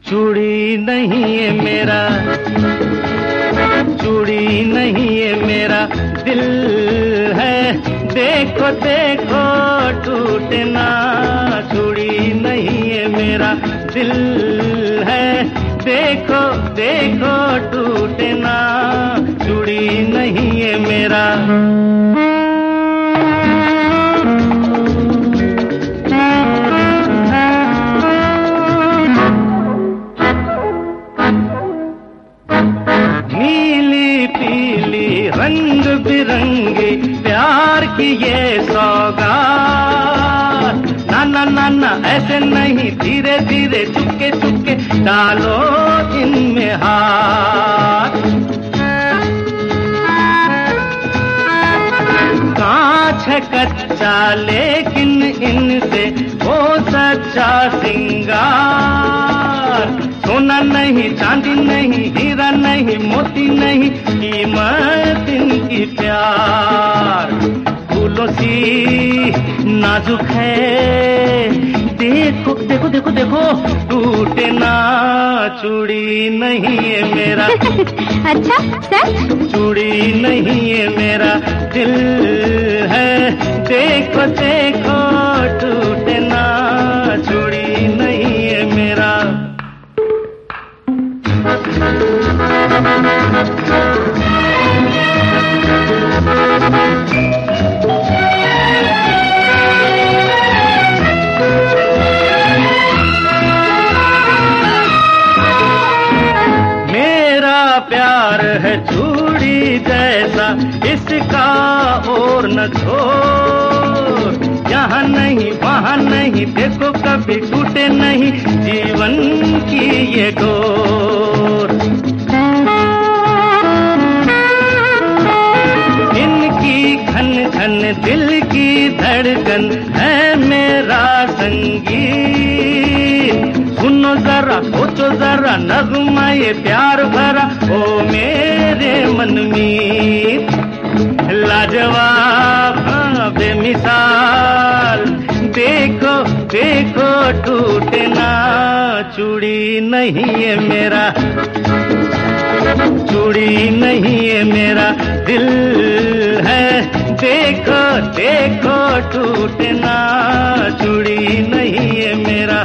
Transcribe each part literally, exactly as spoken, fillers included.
चूड़ी नहीं है मेरा, चूड़ी नहीं है मेरा दिल है, देखो देखो टूटना। चूड़ी नहीं है मेरा दिल है, देखो देखो टूटना। चूड़ी नहीं है मेरा। नीली पीली रंग बिरंगी प्यार की ये सौगात, ना ना ना ना ऐसे नहीं, धीरे धीरे चुपके चुपके डालो इनमें हाथ। कांच है कच्चा लेकिन इनसे वो सच्चा सिंगार। सोना नहीं, चांदी नहीं, हीरा नहीं, मोती नहीं, कीमत इनकी प्यार। फूलों सी नाजुक है, देखो देखो देखो देखो टूटे ना। चूड़ी नहीं है मेरा अच्छा सच? चूड़ी नहीं है मेरा दिल है, देखो देखो टूटे ना। चूड़ी नहीं है मेरा। मेरा प्यार है चूड़ी जैसा, इसका और न छोड़। यहाँ नहीं वहाँ नहीं, देखो कभी टूटे नहीं जीवन की ये डोर। इनकी घन घन दिल की धड़कन है मेरा संगीत। सुनो जरा, सोचो जरा, नगमा ये प्यार भरा ओ मेरे मन में। लाजवाब बेमिसाल, देखो देखो टूटे ना। चूड़ी नहीं है मेरा, चूड़ी नहीं है मेरा दिल है, देखो देखो टूटे ना। चूड़ी नहीं है मेरा।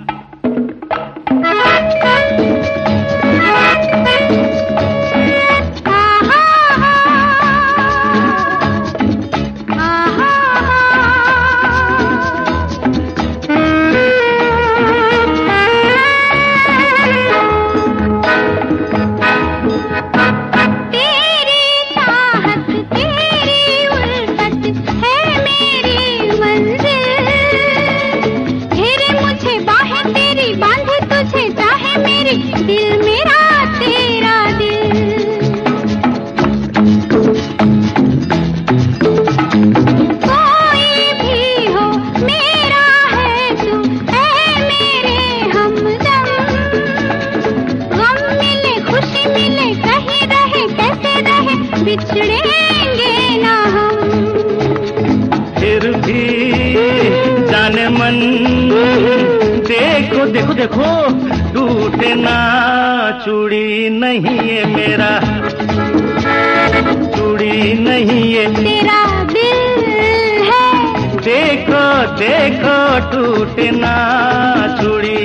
दिल मेरा तेरा दिल, कोई भी हो मेरा है तू, है मेरे हमदम। गम मिले खुशी मिले, कहीं रहे कैसे रहे, बिछड़ेंगे ना हम। फिर भी जाने मन, देखो देखो देखो टूटे ना। चूड़ी नहीं है मेरा, चूड़ी नहीं है तेरा दिल है, देखो देखो टूटे ना। चूड़ी